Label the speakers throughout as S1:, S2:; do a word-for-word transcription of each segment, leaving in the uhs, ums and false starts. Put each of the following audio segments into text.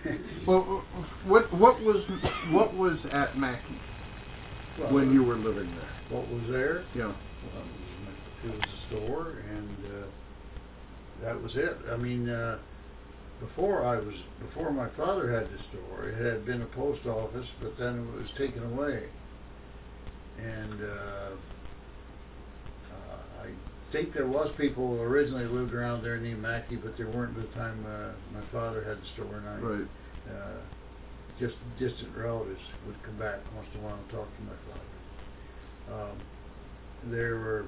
S1: Well, what what was what was at Mackey
S2: well,
S1: when you were living there?
S2: What was there?
S1: Yeah.
S2: Well, it was a store, and uh, that was it. I mean, uh, before I was before my father had the store, it had been a post office, but then it was taken away, and uh, uh, I think there was people who originally lived around there named Mackey, but there weren't at the time uh, my father had the store, and I.
S1: Right.
S2: Uh, just distant relatives would come back once in a while and talk to my father. Um, there were,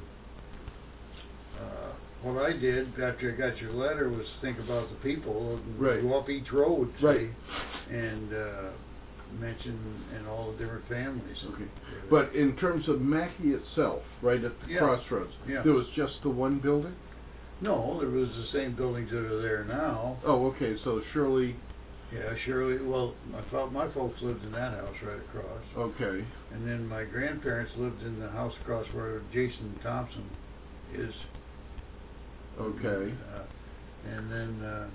S2: uh, what I did after I got your letter was think about the people, and
S1: right.
S2: go up each road, say,
S1: right.
S2: and uh, mention and all the different families.
S1: Okay. But in terms of Mackey itself, right at the
S2: yeah.
S1: crossroads,
S2: yeah.
S1: there was just the one building?
S2: No, there was the same buildings that are there now.
S1: Oh, okay. So Shirley.
S2: Yeah, Shirley. Well, my fo- my folks lived in that house right across.
S1: Okay.
S2: And then my grandparents lived in the house across where Jason Thompson is.
S1: Okay.
S2: Uh, and then uh,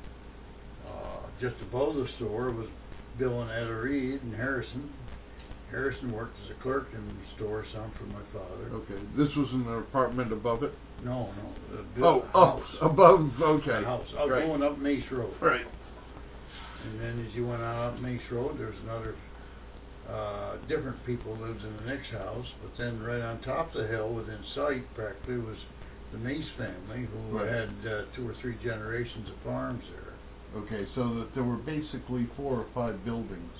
S2: uh, just above the store was Bill and Etta Reed and Harrison. Harrison worked as a clerk in the store some for my father.
S1: Okay. This was in an apartment above it?
S2: No, no. Uh, Bill,
S1: oh, oh,
S2: house.
S1: above. Okay.
S2: The house. I was
S1: right.
S2: going up Mace Road.
S1: Right.
S2: And then as you went out Mace Road, there's another, uh, different people lived in the next house. But then right on top of the hill, within sight practically, was the Mace family, who
S1: right.
S2: had uh, two or three generations of farms there.
S1: Okay, so that there were basically four or five buildings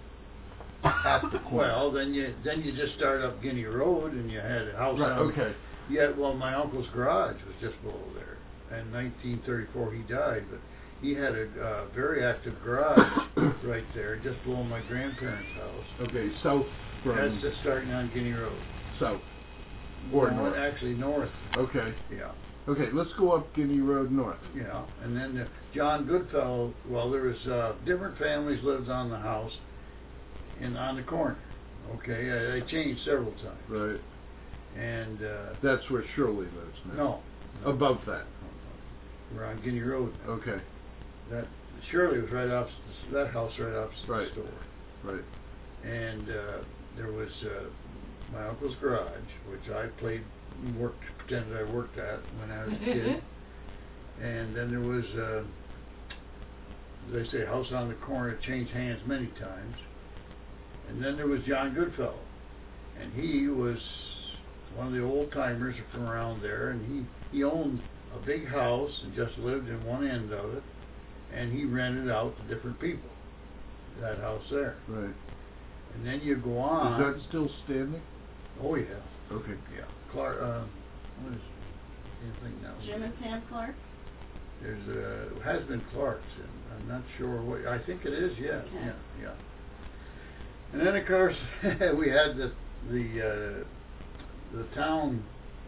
S1: at the corner.
S2: Well, then you then you just start up Guinea Road, and you had a house
S1: right,
S2: on.
S1: Okay.
S2: Yeah, well, my uncle's garage was just below there. In nineteen thirty-four, he died, but he had a uh, very active garage right there, just below my grandparents' house.
S1: Okay, south from...
S2: That's just starting on Guinea Road.
S1: South. Or
S2: no,
S1: north?
S2: Actually, north.
S1: Okay.
S2: Yeah.
S1: Okay, let's go up Guinea Road north.
S2: Yeah, and then uh, John Goodfellow, well, there was uh, different families lived on the house and on the corner. Okay, uh, they changed several times.
S1: Right.
S2: And... Uh,
S1: that's where Shirley lives now?
S2: No. no
S1: Above that?
S2: We're on Guinea Road now.
S1: Okay.
S2: That Shirley was right opposite the, that house right opposite
S1: right.
S2: the store.
S1: Right.
S2: And uh, there was uh, my uncle's garage, which I played, worked, pretended I worked at when I was a kid. And then there was, uh, they say, a house on the corner changed hands many times. And then there was John Goodfellow, and he was one of the old timers from around there, and he he owned a big house and just lived in one end of it, and he rented out to different people, that house there.
S1: Right.
S2: And then you go on.
S1: Is that still standing?
S2: Oh, yeah.
S1: Okay.
S2: Yeah. Clark, uh, what is anything now?
S3: Jim and Pam Clark?
S2: There's a, has been Clark's, and I'm not sure what, I think it is, yeah.
S3: Okay.
S2: Yeah, yeah. And then, of course, we had the, the, uh, the town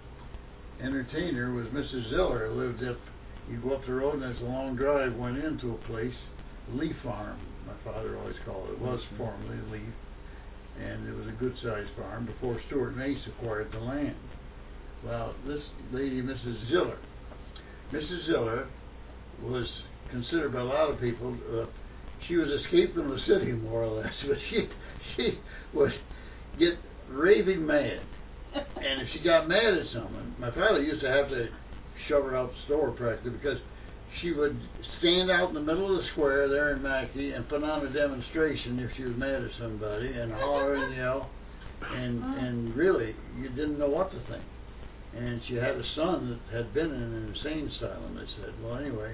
S2: entertainer was Missus Ziller, who lived up, you go up the road and there's a long drive, went into a place, Leaf Farm, my father always called it. It was formerly Leaf, and it was a good sized farm before Stuart Mace acquired the land. Well, this lady, Missus Ziller, Missus Ziller was considered by a lot of people, uh, she was escaped from the city more or less, but she, she would get raving mad. And if she got mad at someone, my father used to have to shove her out the store practically, because she would stand out in the middle of the square there in Mackey and put on a demonstration if she was mad at somebody, and holler and yell, and and really you didn't know what to think. And she had a son that had been in an insane asylum. They said, well, anyway,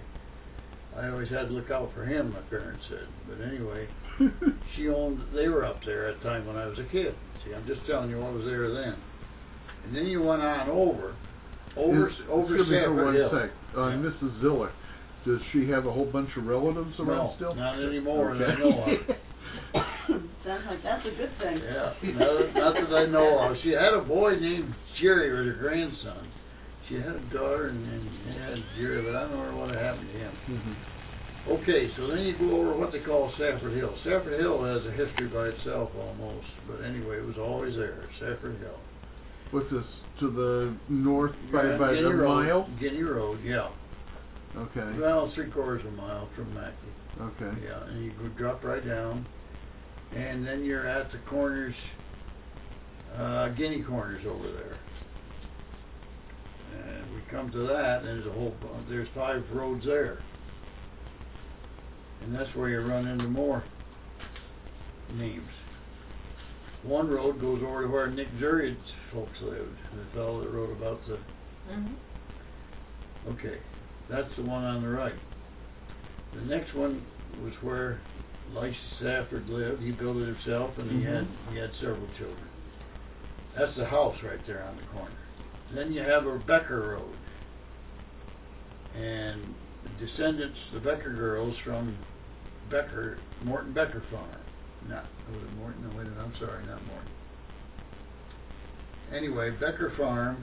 S2: I always had to look out for him, my parents said. But anyway, she owned. They were up there at the time when I was a kid. See, I'm just telling you what was there then. And then you went on over, over,
S1: Is,
S2: over
S1: excuse me for
S2: Sanford
S1: one
S2: Hill.
S1: sec. Uh,
S2: Yeah.
S1: Missus Ziller, does she have a whole bunch of relatives around
S2: No,
S1: still?
S2: not anymore
S1: Okay.
S2: that I know of.
S3: Sounds like that's a good thing.
S2: Yeah, not, not that I know of. She had a boy named Jerry, or her grandson. She had a daughter and, and had Jerry, but I don't know what happened to him.
S1: Mm-hmm.
S2: Okay, so then you go over what they call Safford Hill. Safford Hill has a history by itself almost, but anyway, it was always there, Safford Hill.
S1: What's this, to the north by,
S2: Yeah,
S1: by
S2: Guinea
S1: the
S2: Road,
S1: mile?
S2: Guinea Road, yeah.
S1: Okay.
S2: Well, three quarters of a mile from Mackey.
S1: Okay.
S2: Yeah, and you go drop right down, and then you're at the corners, uh, Guinea Corners over there. And we come to that, and there's a whole, bu- there's five roads there. And that's where you run into more names. One road goes over to where Nick Zuriad's folks lived, the fellow that wrote about the,
S3: Mm-hmm.
S2: okay, that's the one on the right. The next one was where Lyce Safford lived. He built it himself, and he had
S1: Mhm.
S2: he had several children. That's the house right there on the corner. Then you have a Becker Road, and the descendants, the Becker girls from Becker, Morton Becker Farm. Not, was it Morton? No, wait a minute, I'm sorry, not Morton. Anyway, Becker Farm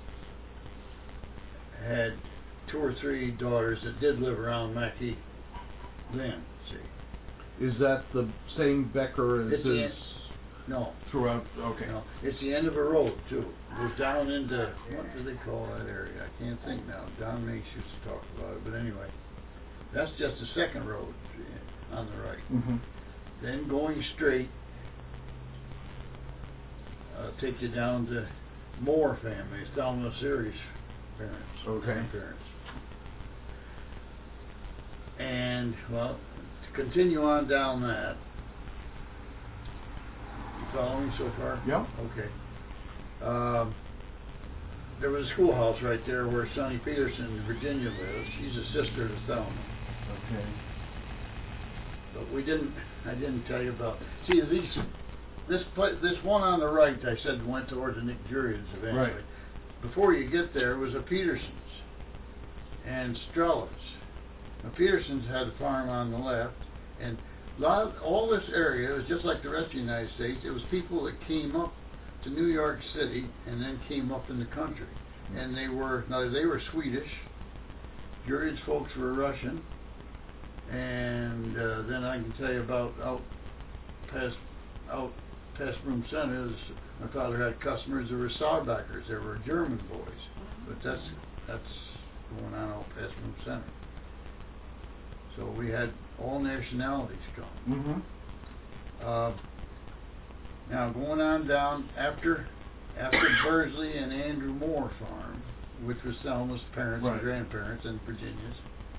S2: had two or three daughters that did live around Mackey then, see.
S1: Is that the same Becker as
S2: It's the
S1: is
S2: en- No,
S1: throughout? Okay.
S2: no, it's the end of a road too. It goes down into, what do they call that area? I can't think now. Don Mace used to talk about it, but anyway. That's just the second road eh, on the right.
S1: Mm-hmm.
S2: Then going straight, uh, take you down to Moore family, Thelma Series parents,
S1: Okay.
S2: grandparents. And, well, to continue on down that, you follow me so far?
S1: Yeah.
S2: Okay. Um, there was a schoolhouse right there where Sonny Peterson, Virginia, lives. She's a sister to Thelma.
S1: Okay.
S2: But we didn't, I didn't tell you about, see, these, this pla this one on the right, I said went toward the Nick Jurians eventually.
S1: Right.
S2: Before you get there was a Petersons and Strellas. Now, Petersons had a farm on the left, and a lot of, all this area was just like the rest of the United States. It was people that came up to New York City and then came up in the country. And they were, now they were Swedish, Jurian's folks were Russian, and uh, then I can tell you about out past out past Broom Center. My father had customers that were Saarbackers. They were German boys, but that's that's going on out past Broom Center. So we had all nationalities come.
S1: Mm-hmm.
S2: Uh, now going on down after after Bursley and Andrew Moore Farm, which was Thelma's parents
S1: Right.
S2: and grandparents and Virginia's.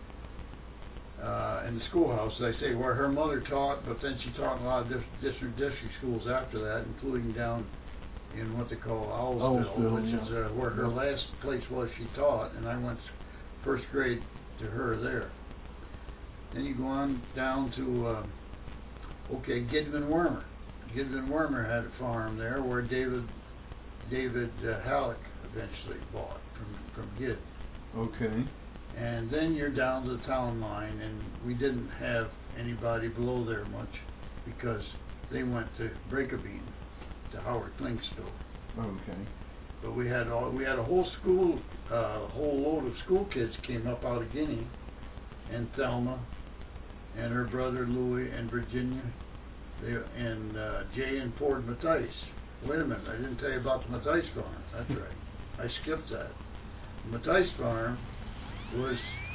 S2: Uh, and the schoolhouse, as I say, where her mother taught, but then she taught in a lot of diff- district district schools after that, including down in what they call Owlsville,
S1: Owlsville,
S2: which
S1: yeah.
S2: is uh, where her last place was she taught, and I went first grade to her there. Then you go on down to, uh, okay, Gidman Wormer. Gidman Wormer had a farm there where David David uh, Halleck eventually bought from, from Gid.
S1: Okay.
S2: And then you're down to the town line, and we didn't have anybody below there much because they went to Breakabeen, to Howard Klink's store.
S1: Okay.
S2: But we had all, we had a whole school, a uh, whole load of school kids came up out of Guinea, and Thelma, and her brother Louis, and Virginia, they, and uh, Jay and Ford Mattice. Wait a minute, I didn't tell you about the Mattice farm. That's right, I skipped that. The Mattice farm was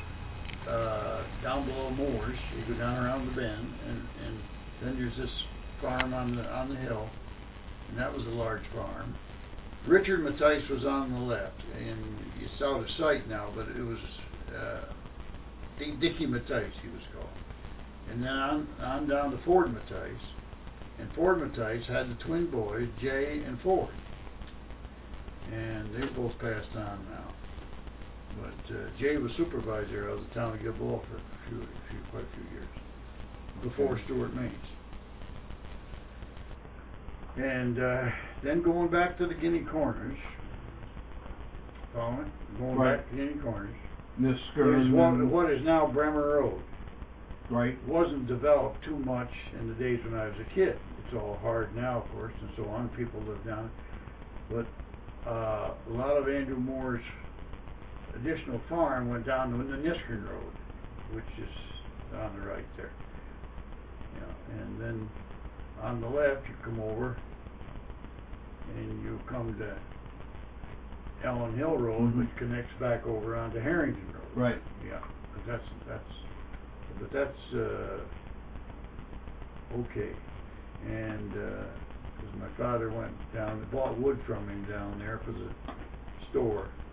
S2: uh, down below Moore's. You go down around the bend, and, and then there's this farm on the on the hill, and that was a large farm. Richard Mattice was on the left, and it's out of sight now, but it was uh, D- Dickie Mattice, he was called. And then on, on down to Ford Mattice, and Ford Mattice had the twin boys, Jay and Ford, and they both passed on now. But uh, Jay was supervisor of the town of Gilboa for a few, a few, quite a few years, before Stuart Maines. And uh, then going back to the Guinea Corners, following, going
S1: Right.
S2: back to Guinea Corners,
S1: Nisker
S2: there's
S1: and
S2: what,
S1: then-
S2: what is now Bremer Road.
S1: Right.
S2: It wasn't developed too much in the days when I was a kid. It's all hard now, of course, and so on. People live down it. But uh, a lot of Andrew Moore's additional farm went down to the Niskern Road, which is on the right there. Yeah, and then on the left you come over and you come to Ellen Hill Road,
S1: Mhm.
S2: which connects back over onto Harrington Road.
S1: Right.
S2: Yeah. that's, that's, but that's, uh, okay. And, uh 'cause my father went down, bought wood from him down there for the store.